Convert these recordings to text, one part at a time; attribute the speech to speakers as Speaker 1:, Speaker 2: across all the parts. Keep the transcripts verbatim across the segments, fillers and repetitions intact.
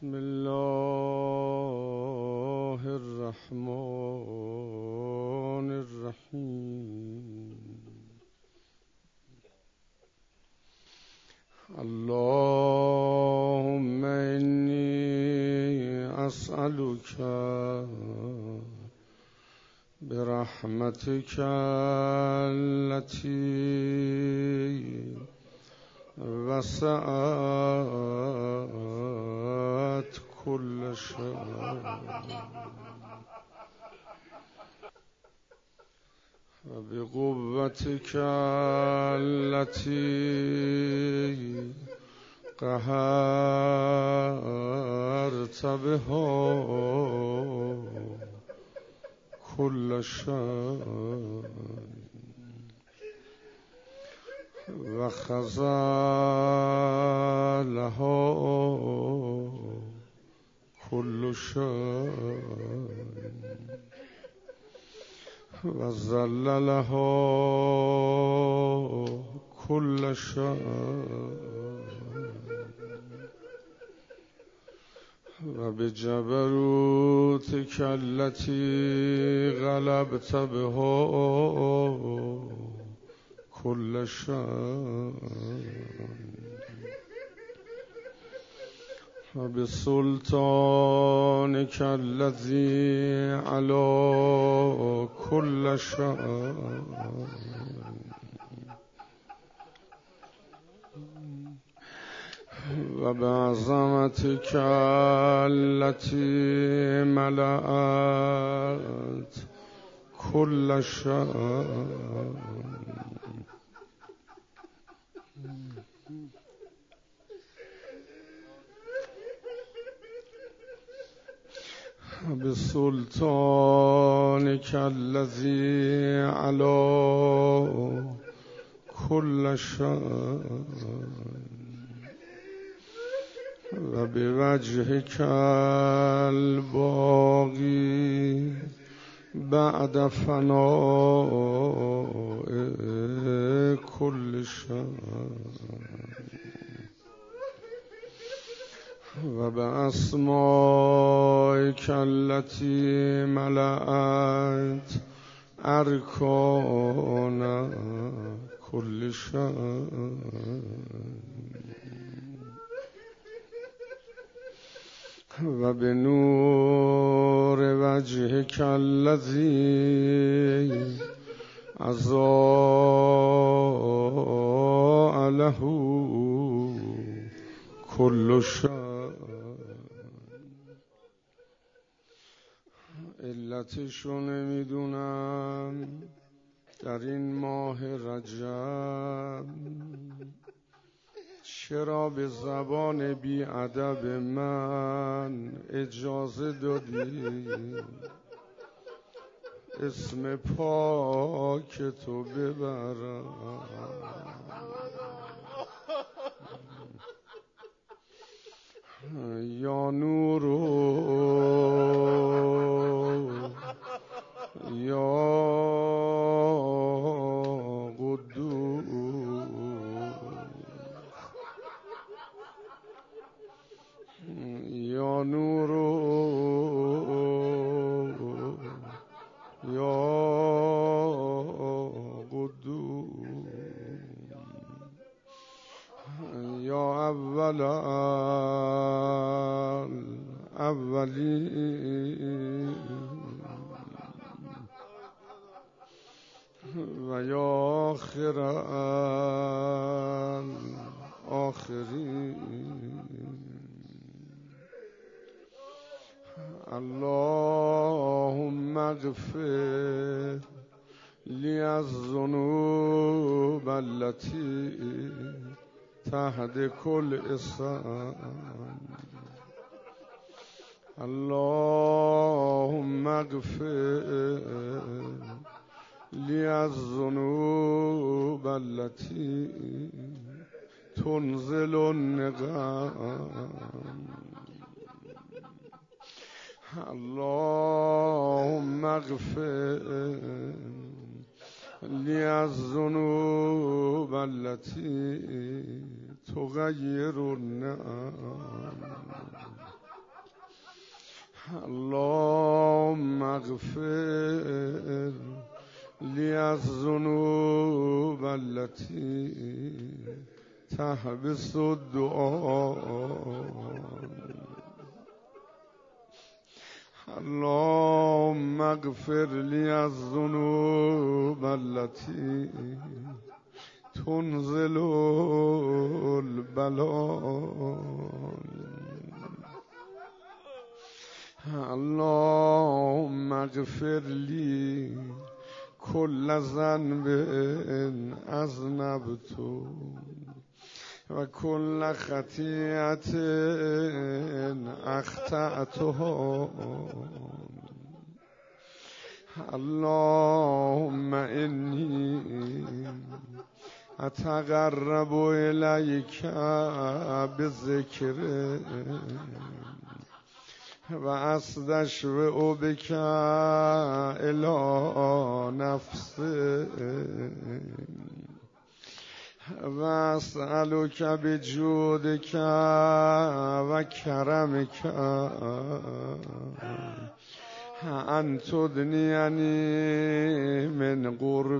Speaker 1: بسم الله الرحمن الرحیم. اللهم انی اسألک برحمتک التي وسعت كل شيء وبقوتك التي قهرت بها كل شيء وخذلها كل شيء وذللها كل شيء وبجبروتك التي غلبت بها كل شيء وبسلطانك الذي على كل شيء وبعظمتك التي ملأت كل شيء بسلطانك الذي على كل شيء وبوجهك الباقي بعد فناء كل شيء وبأسمائك التي ملأت أركان كل شيء وبنور وجهك الذي أضاء له كل شيء. علتشو نمیدونم در این ماه رجب چرا به زبان بی ادب من اجازه دادی اسم پاک تو ببرم. یا نورو یا قدوس یا نورو یا قدوس یا اول الاولین و یا آخر الاخرین. اللهم اغفر لی الذنوب التي تحت كل اسم. اللهم اغفر لی الذنوب التي تنزل النقم. اللهم اغفر لی الذنوب التي تغير النعم. اللهم اغفر لی الذنوب التي تحبس الدعاء. اللهم اغفر لی الذنوب التي تنزل البلاء. اللهم اغفر لی كل ذنب اذنبت و كل خطیئة اخطأتها. اللهم انی اتقرب الیک بذکرک و استشفع بک الی نفسک و اسألک بجودک و کرمک ان تدنینی من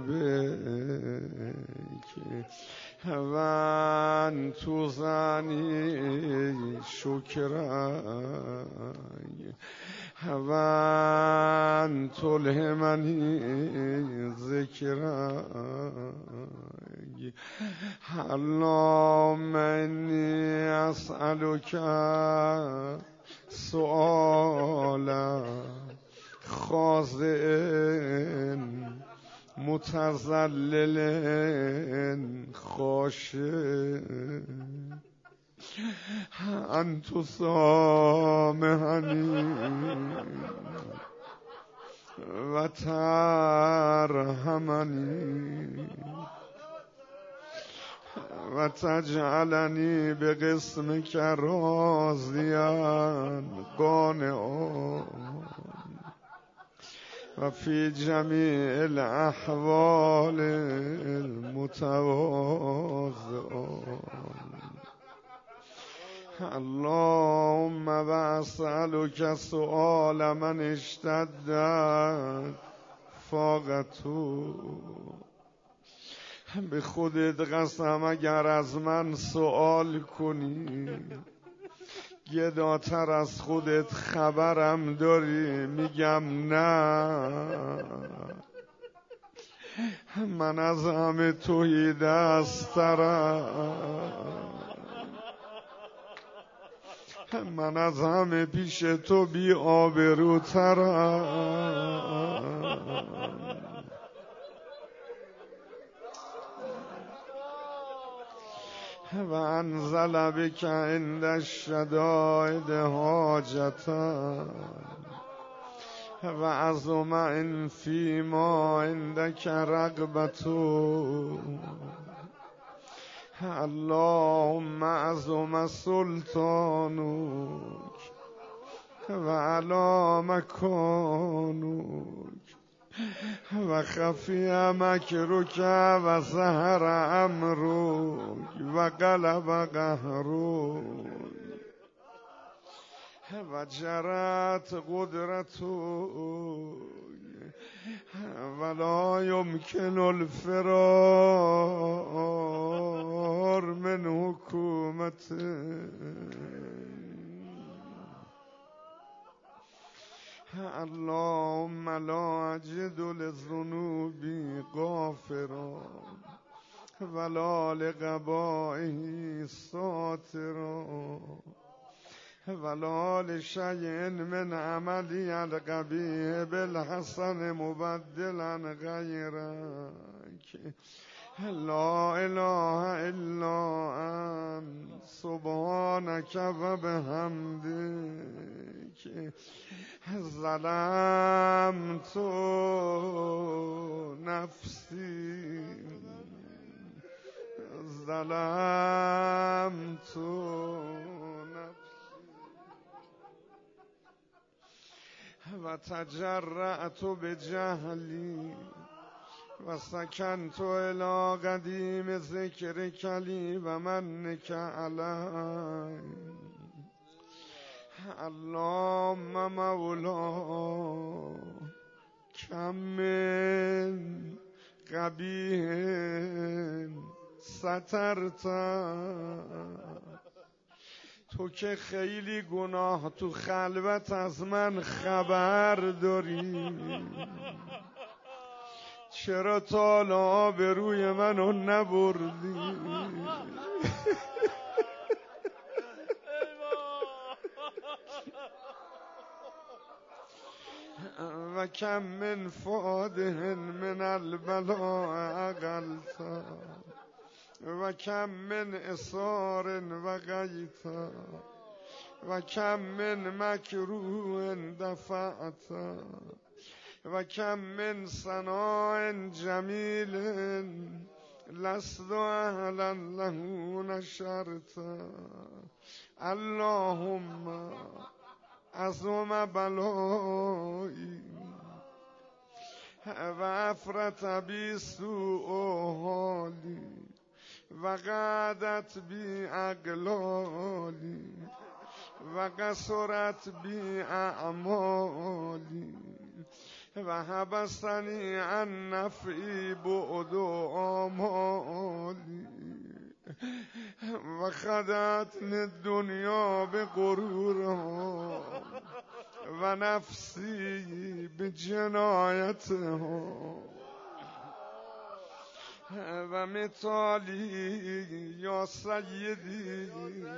Speaker 1: قربک و ان توزنی شکرک و ان تلهمنی ذکرک. اللهم انی اسألک سؤالا خاضع متذلل خاشع ان تسامحنی و ترحمنی و تجعلنی بقسمک راضیا قانعا و فی جمیع الاحوال المتواضعا. اللهم و اسألک سؤال من اشتدت فاقته. به خودت قسم اگر از من سؤال کنی گداتر از خودت خبرم داری، میگم نه، من از همه تویی دسترم، من از همه پیش تو بی آبروترم. و انزل بک عند الشدائد حاجتا و عظم ان فیما عندک رغبتو. اللهم عظم سلطانک و علی مکانک و خفی مکرک و ظهر امرک و غلب قهرک و جرت قدرتک ولا یمکن الفرار من حکومتک. اللهم لا اجد للذنوب غافرا ولا لقبائه ساترا ولا لشيء من عملي القبيح بالحسن مبدلا غيرك. لا اله الا انت سبحانك وبحمدك ظلمت نفسي ظلمت نفسي و تجرأت بجهلی و سکنت الى قدیم ذکرک لی و منک علی. اللهم مولا کم من قبیح سترت، تو که خیلی گناه تو خلوت از من خبر داری، چرا تا آبروی منو نبردی؟ و کم من فاده من البلاء اقلتا، و کم من اثار و غیتا، و کم من مکروه دفعتا، و کم من ثناء جمیل لست اهلا له نشرتا. اللهم عظم بلایی و افرط بی سوء حالی و قعدت بی اقلالی و قصرت بی اعمالی و حبسنی عن نفعی بعد آمالی و خدعتنی الدنیا به غرورها و نفسی به جنایتها و مثالی یا سیدی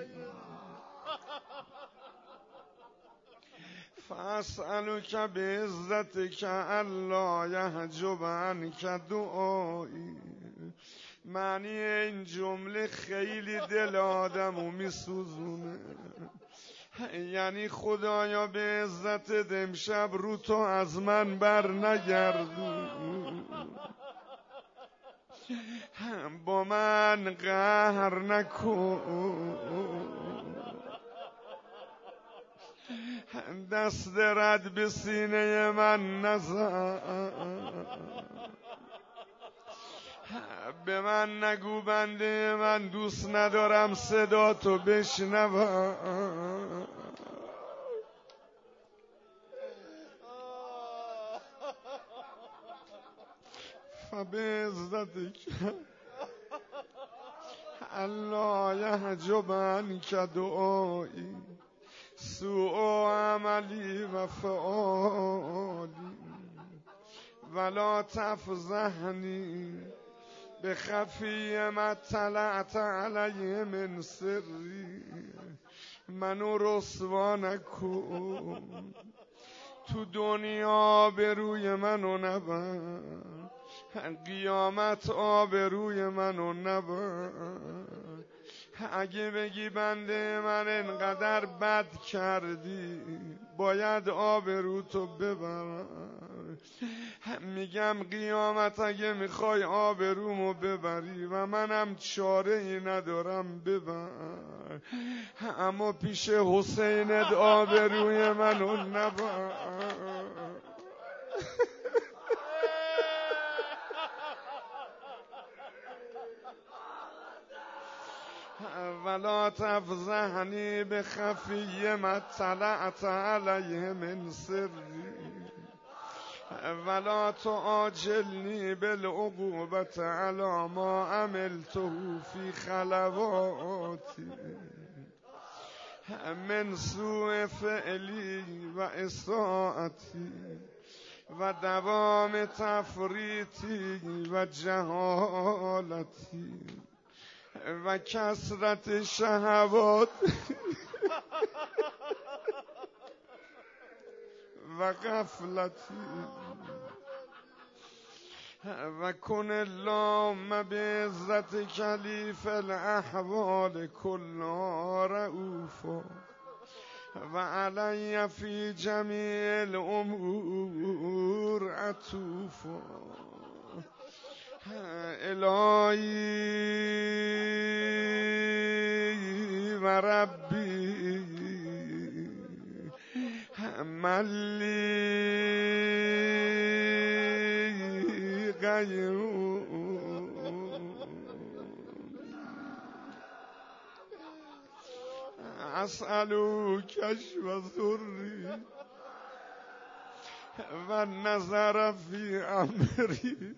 Speaker 1: فاسألک بعزتک الا یحجب عنک دعایی. معنی این جمله خیلی دل آدمو میسوزونه، یعنی خدایا به عزت امشب رو تو از من بر نگردون، با من قهر نکن، دست رد به سینه من نزن، به من نگو بنده من دوست ندارم صدا تو بشنوم. فبعزتک الا یحجب عنک دعایی سوء عملی و فعالی ولا تفضحنی به خفی ما طلعت علیه من سری. منو رسوا نکن، تو دنیا به روی منو نبر، قیامت آبروی منو نبر. اگه بگی بنده من انقدر بد کردی باید آبرو تو ببرم، میگم قیامت اگه میخوای آبرومو ببری و منم چاره ای ندارم ببر، اما پیش حسینت آبروی منو نبر. ولا تفضحنی به خفی ما طلعت علیه من سری ولا تعاجلنی بالعقوبة علی ما عملته فی خلواتی من سوء فعلی و اساءتی و دوام تفریطی و جهالتی و کثرت شهوات و غفلتی و کن اللهم بعزتک لی فی الاحوال کلها رؤوفا و علی فی جمیع الامور عطوفا. الهی و ربی ملی غیرون اسألو کشف ذری و نظر فی امری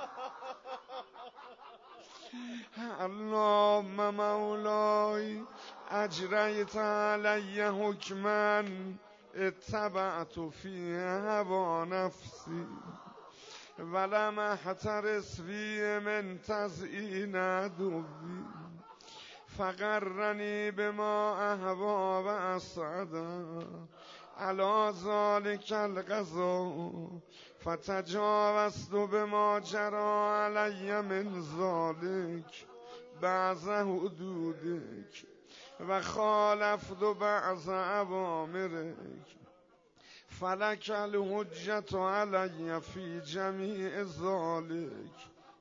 Speaker 1: اللهم مولای اجریت علی حکما اتبعت فی هوا نفسی ولم احترس فی من تزیین عدوی فقرنی بما اهوا و اسعدا علی ذلک القضا فتجاوزت بما جرى علی من ذلک بعض حدودک و خالفت بعض اوامرک فلک الحجت علی فی جمیع ذلک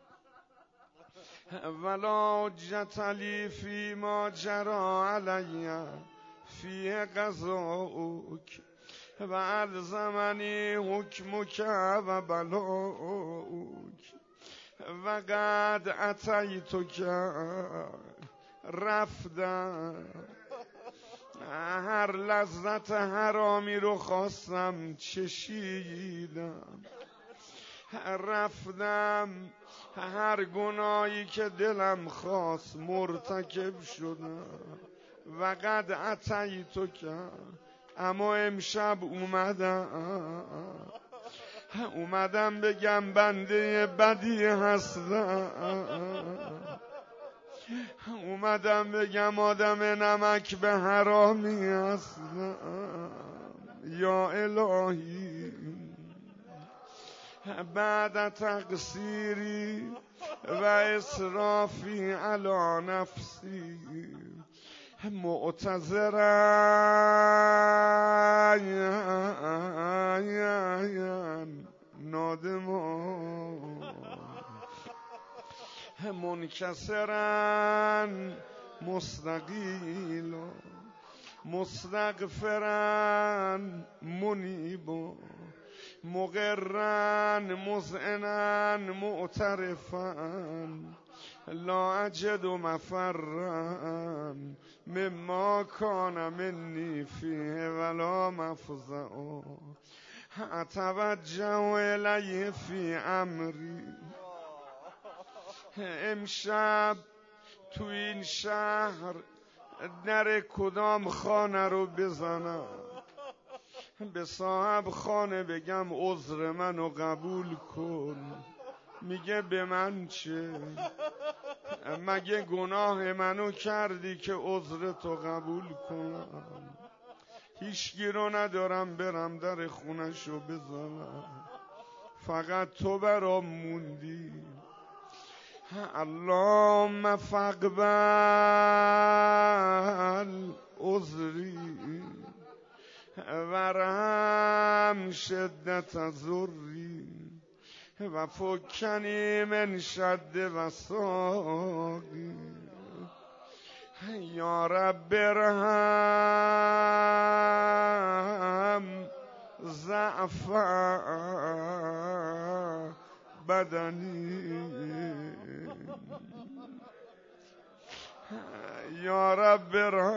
Speaker 1: ولا حجت لی فی ما جرى علی فی قضاؤک و الزمنی حکمک و بلاؤک و قد اتیتک رفدن هر لذت حرامی رو خواستم چشیدم رفتم هر گناهی که دلم خواست مرتکب شدم و قد اتیتک اما امشب اومدم اومدم بگم بنده بدی هستم اومدم بگم آدم نمک به حرامی هستم یا الهی بعد تقصیری و اسرافی علی نفسی معتذرن نادمان منکسرن مستقیلا مستغفرن منیبا مقرن مذعنن معترفن لا اجد مفرن مما کان منی فیه ولا مفزع اتوجه الیه فی امری امشب تو این شهر در کدام خانه رو بزنم به صاحب خانه بگم عذر منو قبول کن میگه به من چه مگه گناه منو کردی که عذر تو قبول کنم هیچگی رو ندارم برم در خونشو بزنم فقط تو برام موندی اللهم فاقبل عذری ورحم شدت ضری و فکنی من شد وساقی یا رب ارحم ضعف بدنی یا رب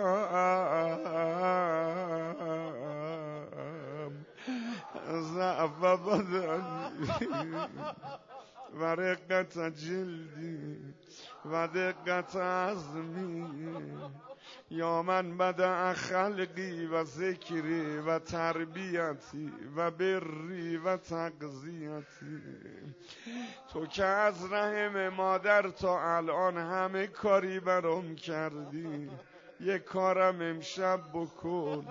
Speaker 1: ارحم ضعف بدنی و رقت جلدی و دقت عظمی یا من بدأ خلقی و ذکری و تربیتی و بری و تغذیتی تو که از رحم مادر تا الان همه کاری برام کردی یک کارم امشب بکن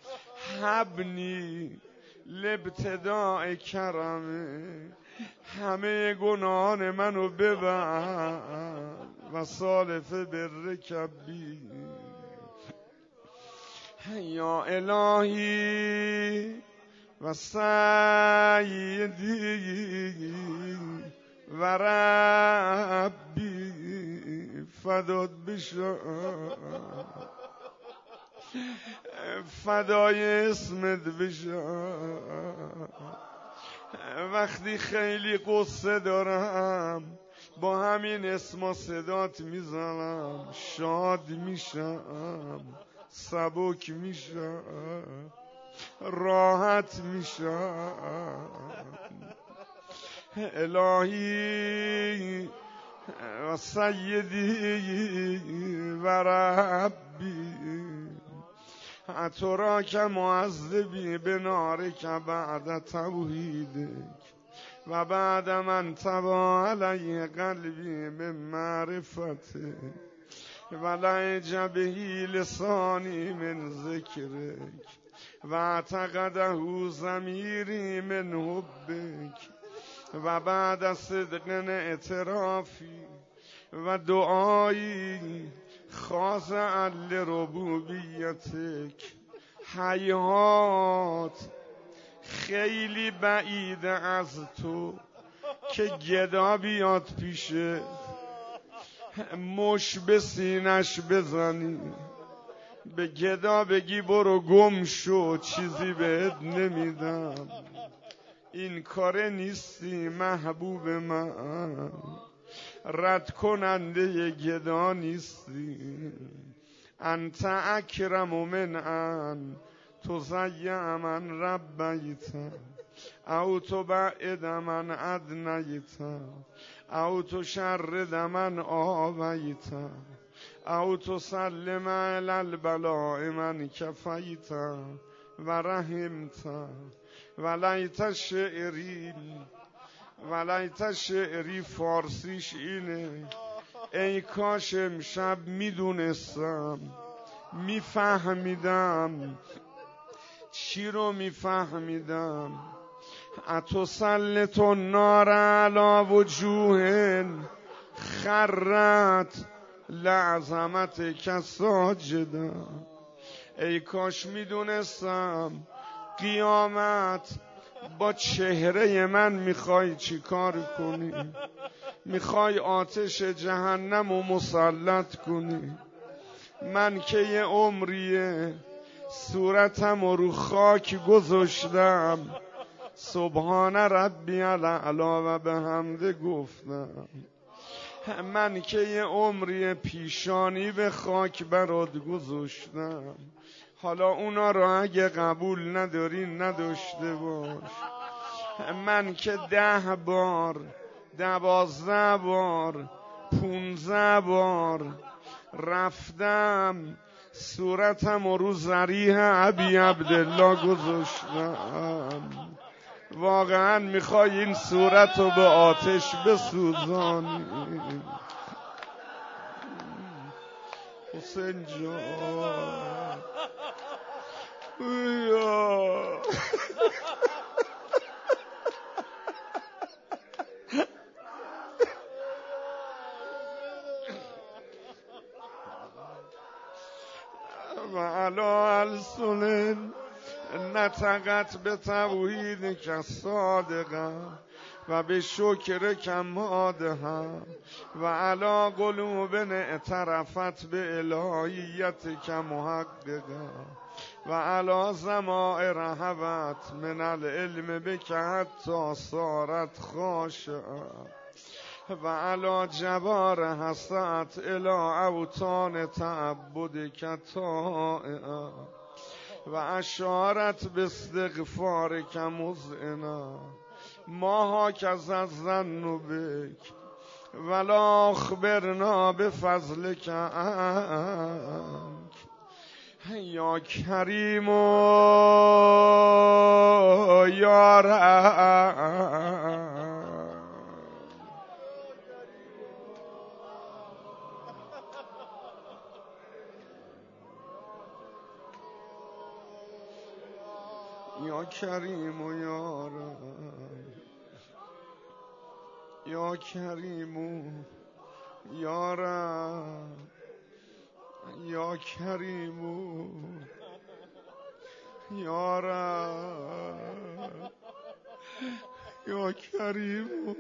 Speaker 1: حبنی لابتداء کرمه همه گناهان منو ببر و سالف برکبی یا الهی و سیدی و ربی فداد بشم فدای اسمت بشم وقتی خیلی قصه دارم با همین اسم و صدات میزنم شاد میشم سبک میشم، راحت میشم. الهی و سیدی و ربی اتراک معذبی بنارک بعد توحیدک و بعد من تبا علی قلبی من معرفتک و لهج بهی لسانی من ذکرک و اعتقده ضمیری من حبک و بعد صدق اعترافی و دعایی خاضعا لربوبیتک. حیات خیلی بعید از تو که گدا بیاد پیشه مش به سینش بزنی، به گدا بگی برو گم شو چیزی بهت نمیدم. این کار نیستی محبوب من، رد کننده گدا نیستی. انت اکرم من ان تضیع من ربیت او تبعد من ادنیت او تشرد من آویت او تسلم علی البلاء من کفیت و رحمت. ولیت شعری ولیت شعری فارسیش اینه: ای کاش امشب میدونستم، میفهمیدم. چی رو میفهمیدم؟ اتسلط النار علی وجوه خرت لعظمتک ساجدا. ای کاش میدونستم قیامت با چهره من میخوای چی کار کنی؟ میخوای آتش جهنم رو مسلط کنی؟ من که یه عمریه صورتم رو خاک گذاشتم، سبحان ربی الاعلی و به حمده گفتم. من که یه عمری پیشانی به خاک برات گذاشتم، حالا اونا را اگه قبول نداری نداشته باش. من که ده بار دوازده بار پونزده بار رفتم صورتم رو ذریح ابی عبدالله گذاشتم. واقعا میخوای این صورت رو به آتش بسوزانی؟ حسین جان یا و علا السنن نطقت به توحید که صادقه و به شکر کماده و علا قلوب اعترفت به الهیت که محققه و علا زمائر رهبت من العلم بک حتی صارت خاشعه و علا جبار حسات الى اوتان تعبد که طائعه و اشارت به استغفار که مزعنه ماها که زن بک ولا اخبرنا بفضل که انک یا کریم یا رب یا کریم و یا رب یا کریم و یا رب یا کریم و یا رب یا کریم و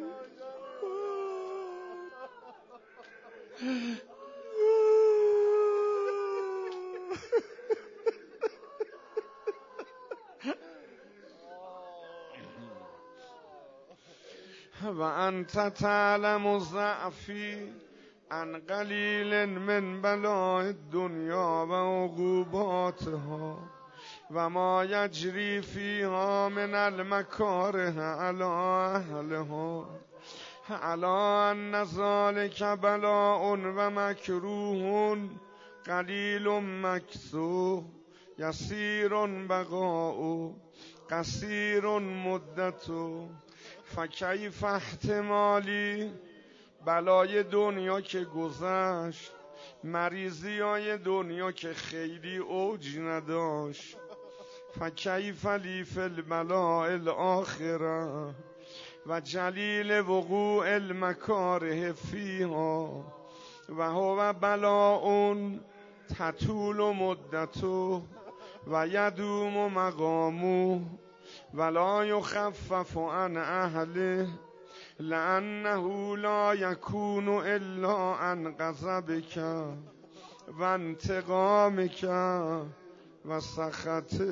Speaker 1: و انت تعلم ضعفی ان قلیل من بلاء الدنیا و عقوباتها و ما یجری فیها من المکاره علی اهلها علا ان ذلک بلاء و مکروه قلیل مکثو یسیر بقاء قصیر مدت فکیف احتمالی بلای دنیا که گذشت، مریضی های دنیا که خیلی اوج نداشت، فکیف لی فی البلاء الاخره و جلیل وقوع المکاره فیها و هو بلاء تطول مدته و یدوم مقامه ولا یخفف عن اهله لانه لا یکون الا عن غضبک و انتقامک و سخطک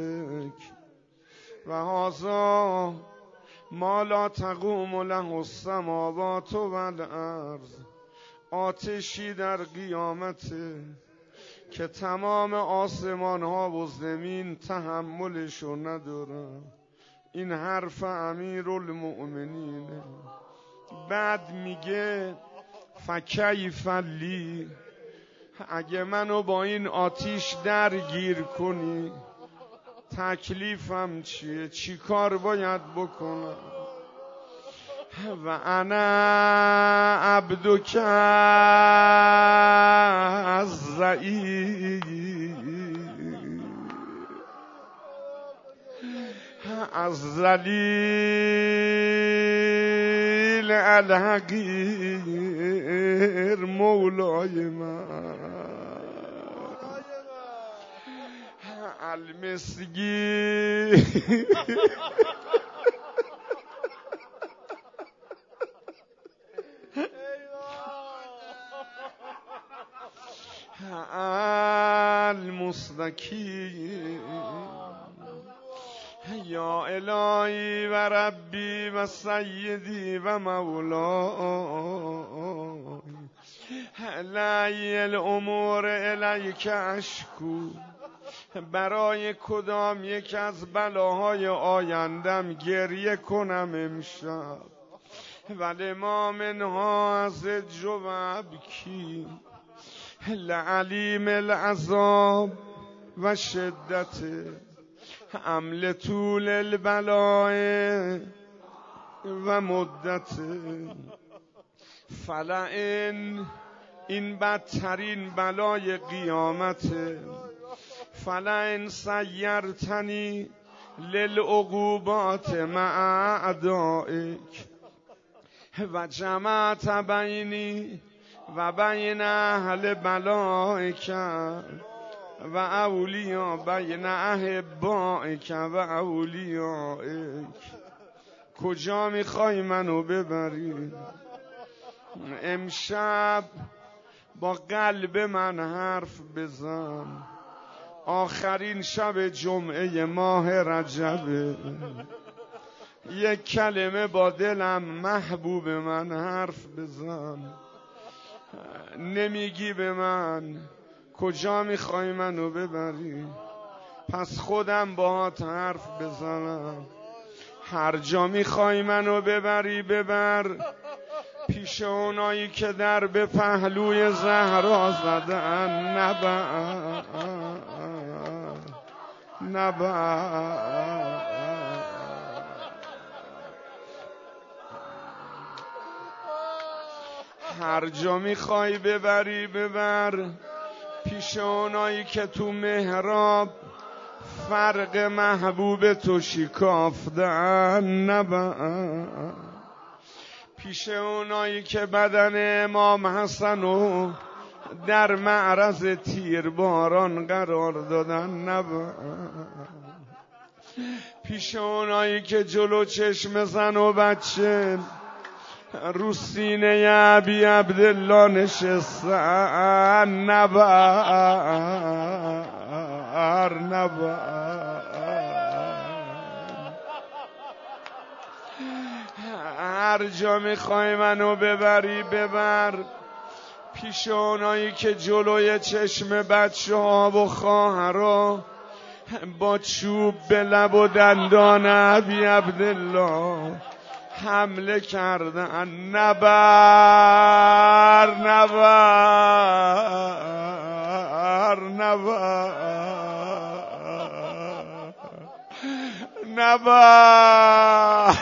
Speaker 1: و هذا ما لا تقوم له السماوات و الارض. آتشی در قیامت که تمام آسمان ها و زمین تحملشو ندارن. این حرف امیرالمؤمنینه. بعد میگه فکیف لی، اگه منو با این آتیش درگیر کنی تکلیفم چیه؟ چی کار باید بکنم؟ و انا عبدک الضعیف الذلیل الحقیر مولای من المسکین المستقیم یا الهی و ربی و سیدی و مولای لی الامور الیک اشکو. برای کدام یک از بلاهای آیندم گریه کنم امشب؟ ولی ما منها از جو ابکی لعلیم العذاب و شدت عمل طول البلاء و مدت. فلئن، این بدترین بلای قیامت، فلئن سیرتنی للعقوبات مع اعدائک و جمعت بینی و بین اهل بلائک و اولیاء بین احبائک و اولیائک. کجا میخوای منو ببری؟ امشب با قلب من حرف بزن. آخرین شب جمعه ماه رجبه. یک کلمه با دلم محبوب من حرف بزن. نمیگی به من کجا میخوای منو ببری؟ پس خودم باهات حرف بزنم. هر جا میخوای منو ببری ببر. پیش اونایی که در به پهلوی زهرا زدن نبر نبر. هر جا میخوای ببری ببر. پیش اونایی که تو محراب فرق محبوب تو شکافتن نبر. پیش اونایی که بدن امام حسنو در معرض تیرباران قرار دادن نبر. پیش اونایی که جلو چشم زن و بچه رو سینه ابی عبدالله نشستن نبر نبر. هر جا میخوای منو ببری ببر. پیش اونایی که جلوی چشم بچه ها و خواهرها با چوب به لب و دندان ابی عبدالله حمله کردن. نبر نبر نبر نبر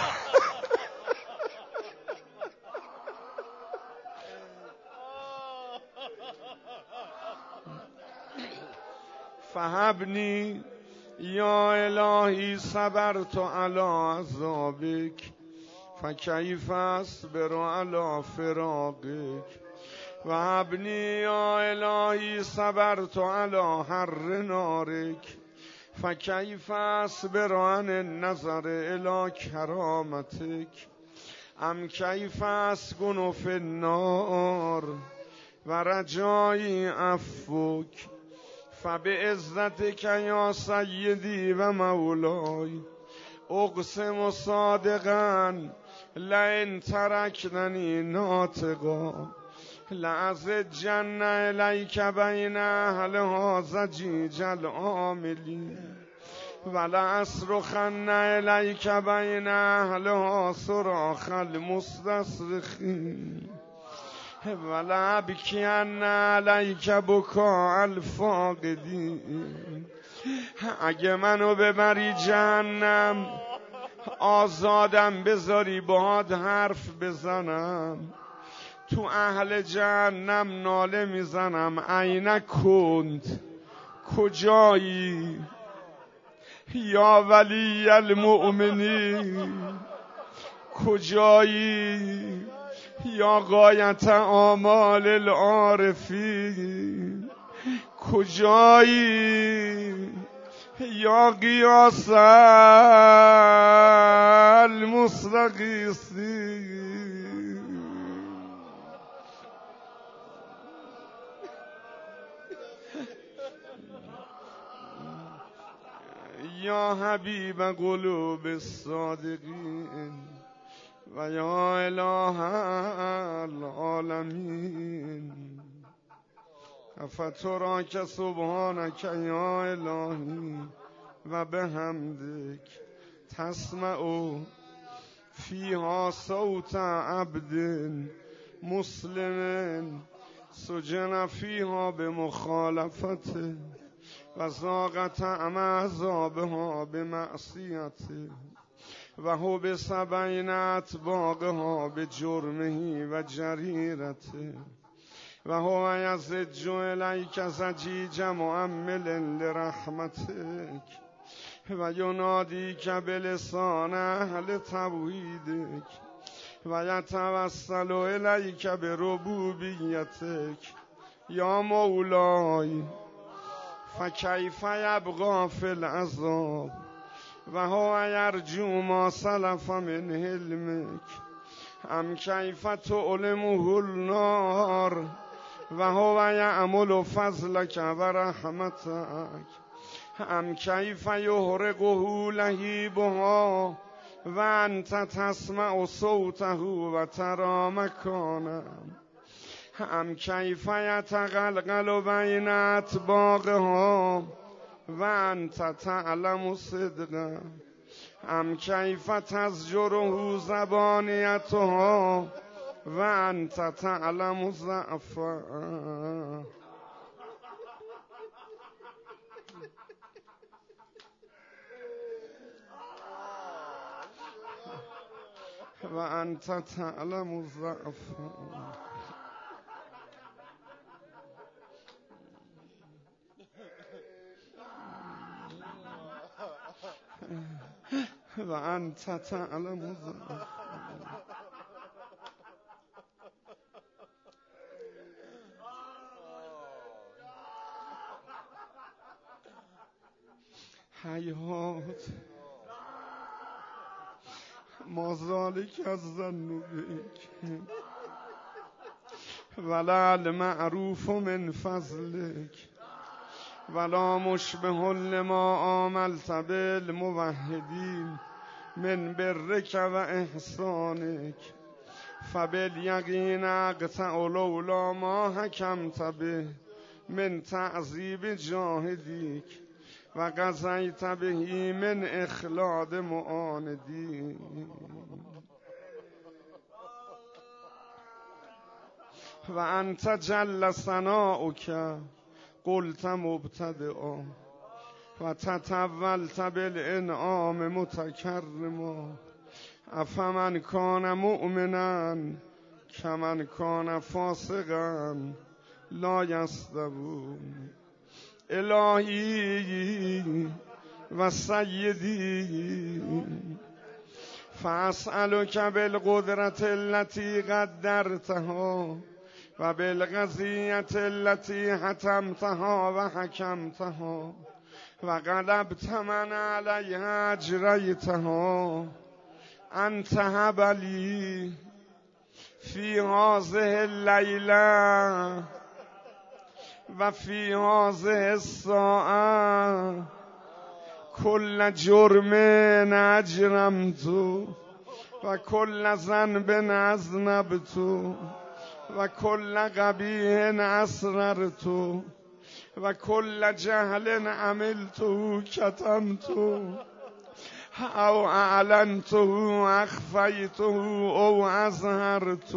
Speaker 1: فهبنی یا الهی صبرت علی عذابک فکیف اصبر علی فراقک وهبنی یا الهی صبرت علی حر نارک فکیف اصبر عن النظر الی کرامتک ام کیف اسکن فی النار و رجایی عفوک فبعزتک یا سیدی و مولای اقسم صادقا لئن ترکتنی ناطقا لأزجن الیک بین اهلها زجیج العاملین ولأصرخن الیک بین اهلها صراخ المستصرخین ولأبکین علیک بکاء الفاقدین. اگه منو ببری جهنم آزادم بذاری باهات حرف بزنم، تو اهل جهنم ناله میزنم عین کند، کجایی یا ولی المؤمنین، کجایی یا غایت آمال العارفین، کجایی یا قیاس المستغیثین. یا حبیب قلوب الصادقین و یا اله العالمین فتراک سبحانک یا الهی و بحمدک تسمع فیها صوت عبد مسلم سجن فیها بمخالفته و ذاق طعم عذابها بمعصیته و هو بسبعین اتباقها بجرمه و جریرته و هو یزج الیک زجیج مؤمل لرحمتک و ینادیک بلسان اهل توحیدک و یتوسل الیک بربوبیتک یا مولای فکیف یبقی فی العذاب و هو یرجو ما سلف من حلمک ام کیف تعلمه النار و هو یعمل فضلک و رحمتک ام کیف یحرقه لهیبها و انت تسمع صوته و ترى مکانه ام کیف یتقلقل بین اطباقها و انت تعلم صدقه ام کیف تزجره زبانیتها و انت تعلم ضعفها و انت تعلم ضعفها و انت تعلم ضعفها حیات ما ذالک از ذنوبک ولا المعروف من فضلک ولا مشبه لما عاملت بالموحدین من برک و احسانک فبالیقین اقطع لولا ما حکمت به من تعذیب جاهدیک و قضیت بهی من اخلاد معاندی. و انت جل ثناؤک قلت مبتدئا و تطولت بالانعام متکرما افمن کان مؤمنا کمن کان فاسقا لا یستوون. الهی و سیدی فاسألک بالقدرة التي قدرتها و بالقضیة التي حتمتها و حکمتها و غلبت من علیها اجریتها ان تهب لی فی هذه اللیله و فی هذه الساعه کل جرم اجرمت و کل ذنب اذنبت و کل قبیح اسررت و کل جهل عملته کتمت او اعلنته اخفیته او اظهرت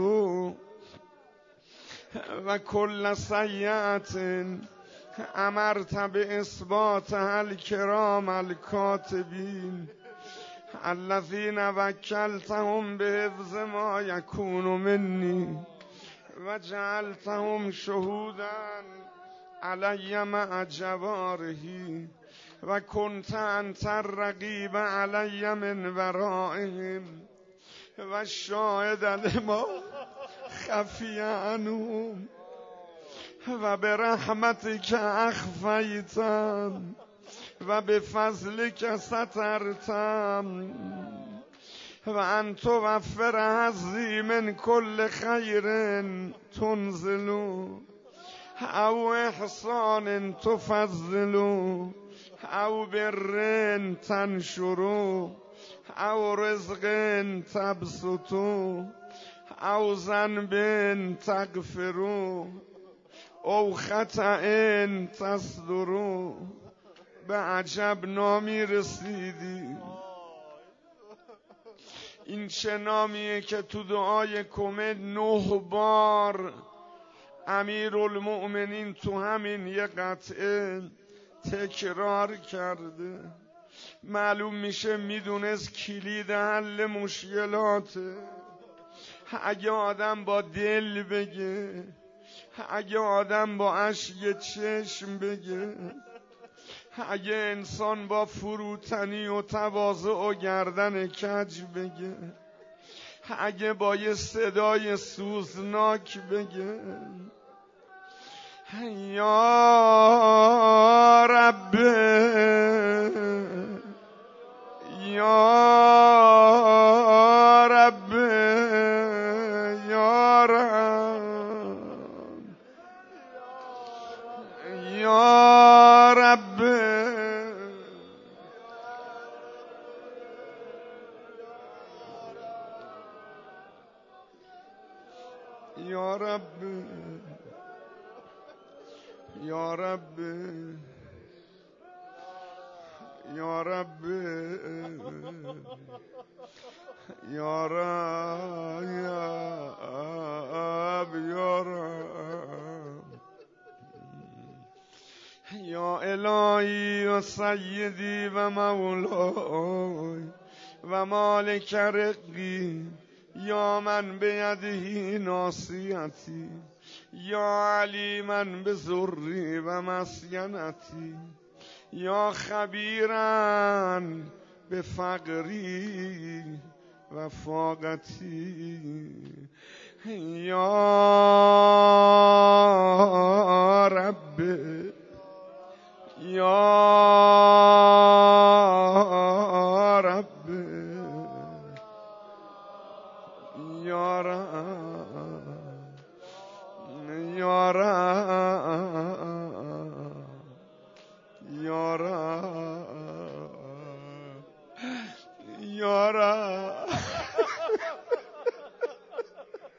Speaker 1: و کل سیئت امرت باثباتها الکرام الکاتبین الذین وکلتهم بحفظ ما یکون منی و جعلتهم شهودا علی مع جوارحی و کنت انت الرقیب علی من ورائهم و شاهد لما خفی عنهم و برحمتک اخفیتم و بفضلک سترتم و ان توفر حظی من کل خیر تنزلو او احسان تفضلو او بر تنشرو او رزق تبسطو او ذنب تغفرو او خطأ تصدرو. به عجب نامی رسیدی. این چه نامیه که تو دعای کمد نه بار امیرالمؤمنین تو همین یه قطعه تکرار کرده. معلوم میشه میدونست کلید حل مشکلاته. اگه آدم با دل بگه، اگه آدم با اشک چشم بگه، اگه انسان با فروتنی و تواضع و گردن کج بگه، اگه با یه صدای سوزناک بگه یا رب یا رب یا رب یا رب یا رب یا رب یا رب یا رب یا رب یا الهی و سیدی و مولای و مالک رقی یا من بیدهی ناصیتی یا علیما بذری و مسکنتی یا خبیرا بفقری و فاقتی یا رب یا رب یا رب یا رب یا رب یا رب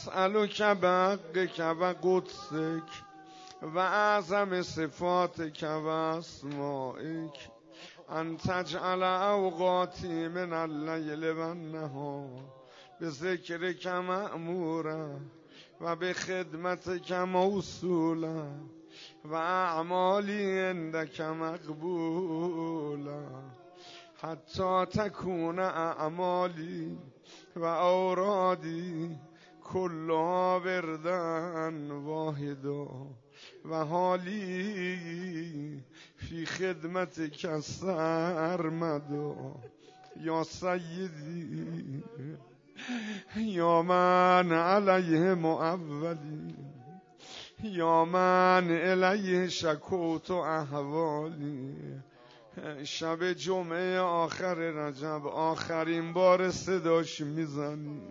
Speaker 1: اسألک بحقک و قدسک و اعظم صفاتک و اسمائک ان تجعل اوقاتی من اللیل و النهار به ذکرک مأمورا و به خدمتک موصولا و اعمالی عندک مقبولا حتی تکون اعمالی و اورادی کلها وردن واحدا و حالی فی خدمتک سرمدا یا سیدی یا من علیه معولی یا من الیه شکوت و احوالی. شب جمعه آخر رجب آخرین بار صداش میزنی.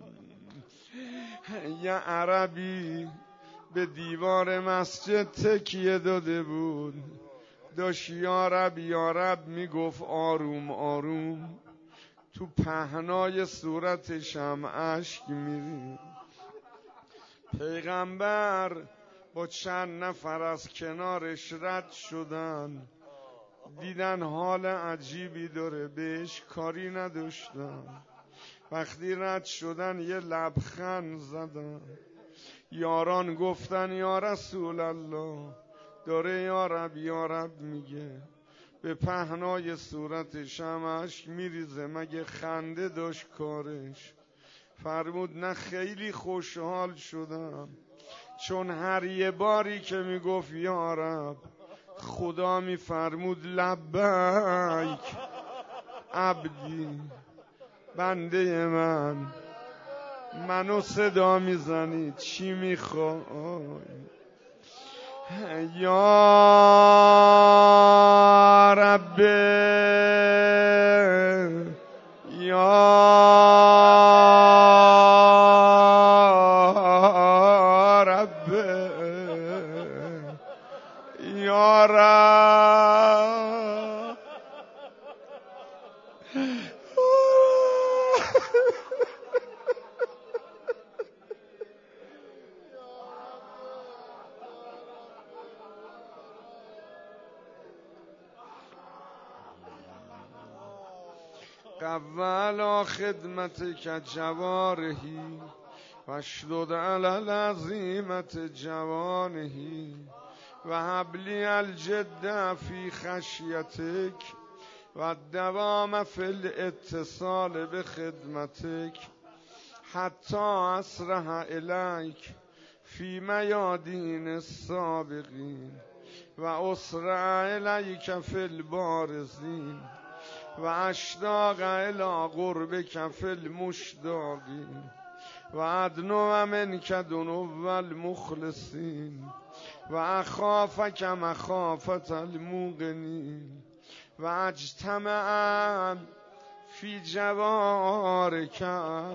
Speaker 1: یه عربی به دیوار مسجد تکیه داده بود، داشت یارب یارب میگفت آروم آروم، تو پهنای صورتش هم اشک میرید. پیغمبر با چند نفر از کنارش رد شدن، دیدن حال عجیبی داره، بهش کاری نداشتن. وقتی رد شدن یه لبخند زدن. یاران گفتن یا رسول الله، داره یارب یارب میگه، به پهنای صورتش هم اشک میریزه، مگه خنده داشت کارش؟ فرمود نه خیلی خوشحال شدم، چون هر یه باری که میگفت یا رب خدا میفرمود لبیک عبدی، بنده من، منو صدا میزنی چی میخوای؟ یا رب یا رب یا رب. قولا خدمتک جوارحی و شدد علی العظیمت جوانحی و حبلی الجد فی خشیتک و دوام فی الاتصال به خدمتک حتی اسرح الیک فی میادین السابقین و اسرع الیک فی البارزین و اشتاق الی قربک فی المشتاقین و ادنو منک دنو المخلصین و اخافک مخافت الموقنین و اجتمع فی جوارک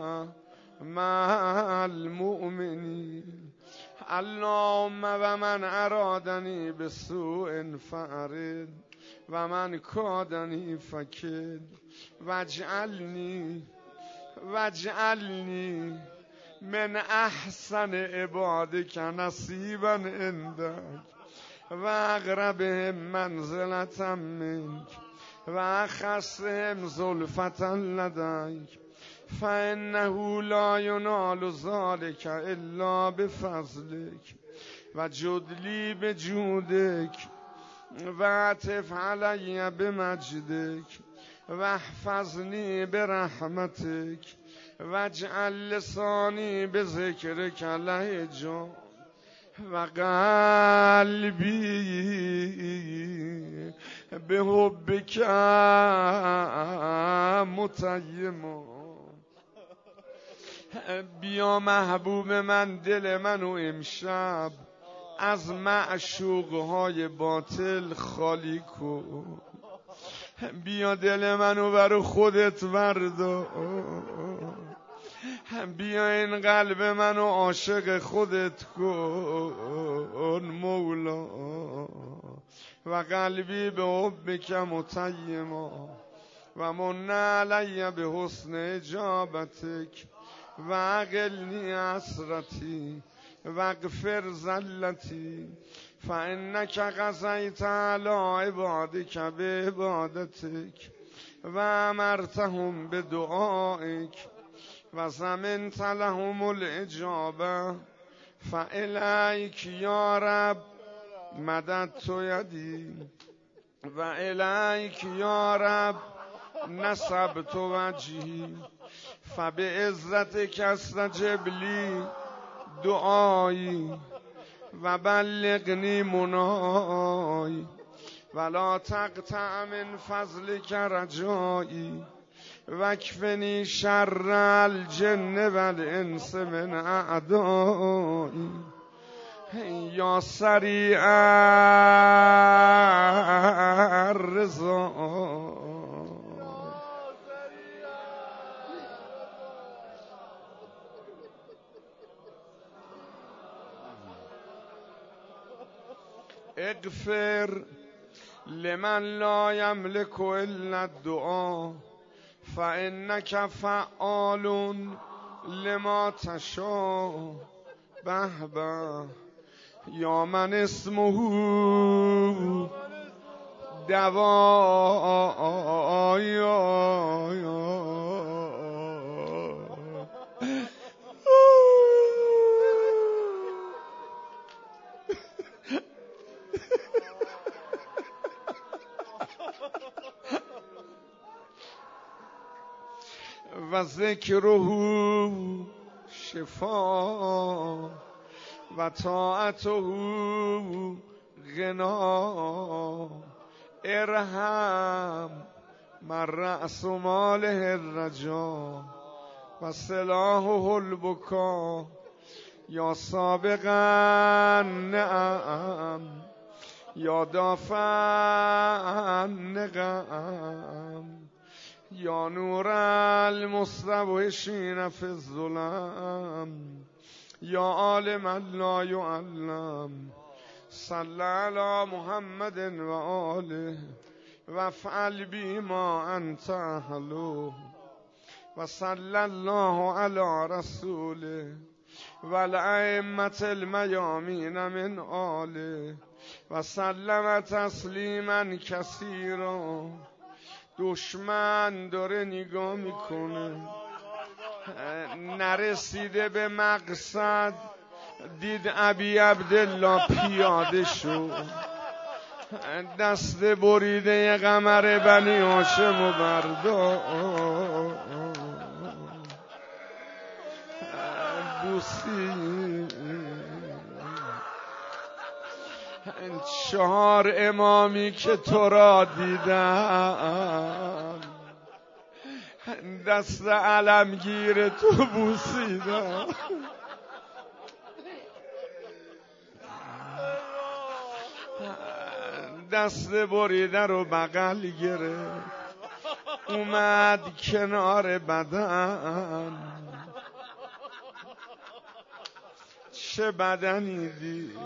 Speaker 1: مع المؤمنین. اللهم و من ارادنی بسوء فأرد و من کادنی فکد واجعلنی واجعلنی من احسن عبادک نصیبا عندک و اقربهم منزلة منک و اخصهم زلفة لدیک فانه لا ینال ذلک الا بفضلک و جدلی بجودک و عطف علی بمجدک و احفظنی برحمتک و اجعل لسانی بذکرک لهجا و قلبی به حبک متیما. بیا محبوب من دل منو امشب از معشوقهای باطل خالی کن. بیا دل منو برو خودت وردار. بیا این قلب منو عاشق خودت کن مولا و قلبی به حبک متیما و من علی به حسن اجابتک و اقلنی اسرتی و اغفر زلتی فانک قضیت علی عبادک بعبادتک و امرتهم بدعائک و ضمنت لهم الاجابه فالیک یا رب مددت یدی و الیک یا رب نصبت وجهی فبعزتک استجب لی دعایی و بلغنی منایی ولا تقطع من فضلک رجایی واکفنی شر الجن والانس من اعدایی یا سریع الرضا اغفر لمن لا یملک الا الدعاء فانک فعال لما تشاء به به یا من اسمه دوای و ذکره شفا و طاعته غنا ارحم من رأس ماله الرجا و سلاحه البکا یا سابقا نعم یا دافعا نقم یا نور المستوحشین فی الظلم یا عالم لا یعلم صلی علی محمد و آله و افعل بی ما انت اهله و صلی الله علی رسوله و الائمة المیامین من آله و سلم تسلیما کثیرا. دشمن داره نگاه میکنه، نرسیده به مقصد، دید ابی عبدالله پیاده شد، دست بریده قمر بنی هاشم و بردار بوسی. چهار امامی که تو را دیدم، دست علمگیر تو بوسیدم، دست بریده رو بغل گرفت، اومد کنار بدن. چه بدنی دید،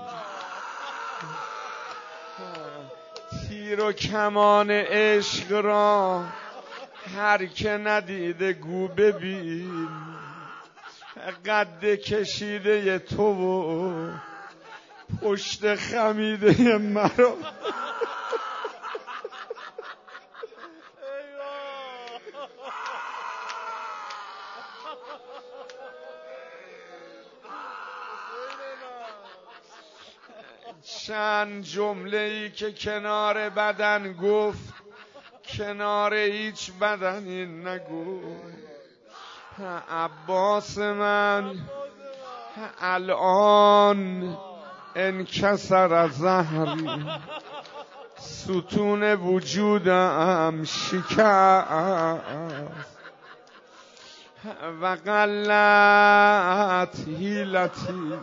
Speaker 1: تیر و کمان عشق را هر که ندیده گو ببین. قد کشیده تو و پشت خمیده مرا، چند جمله ای که کنار بدن گفت، کنار هیچ بدنی نگفت. عباس من الان انکسر ظهری، ستون وجودم شکست و قلت حیلتی.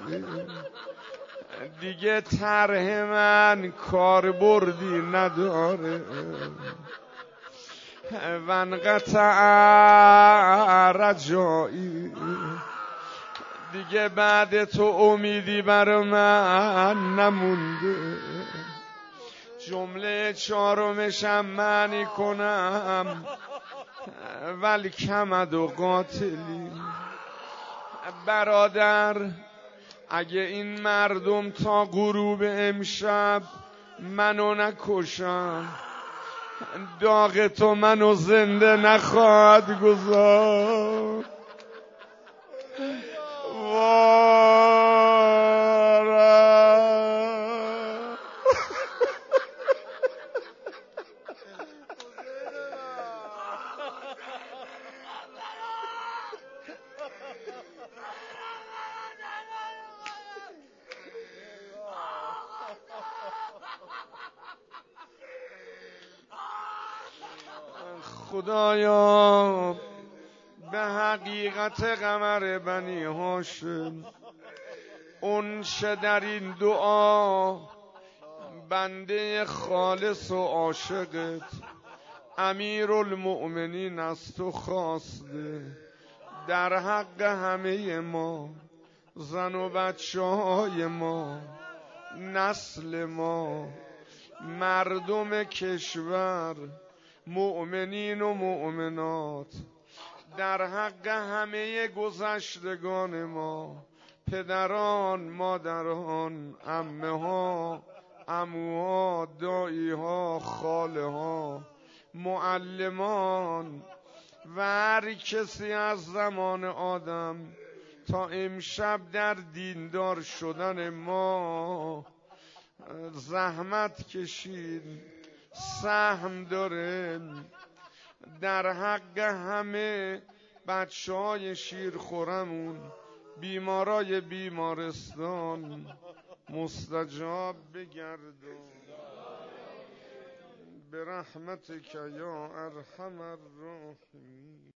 Speaker 1: دیگه طرح من کاربردی نداره. و انقطع رجایی، دیگه بعد تو امیدی بر من نمونده. جمله چهارمشم معنی کنم، ولی کمد و قاتلی. برادر اگه این مردم تا غروب امشب منو نکشن، داغ تو منو زنده نخواهد گذار. خدایا به حقیقت قمر بنی هاشم اون چه در این دعا بنده خالص و عاشقت امیرالمؤمنین از تو خواسته، در حق همه ما، زن و بچه های ما، نسل ما، مردم کشور، مؤمنین و مؤمنات، در حق همه گذشتگان ما، پدران، مادران، عمه ها، عموها، دایی ها، خاله ها، معلمان و هر کسی از زمان آدم تا امشب در دیندار شدن ما زحمت کشید، سهم داره، در حق همه بچه های شیرخورمون، بیمارای بیمارستان مستجاب بگردون به رحمتک یا ارحم الراحمین.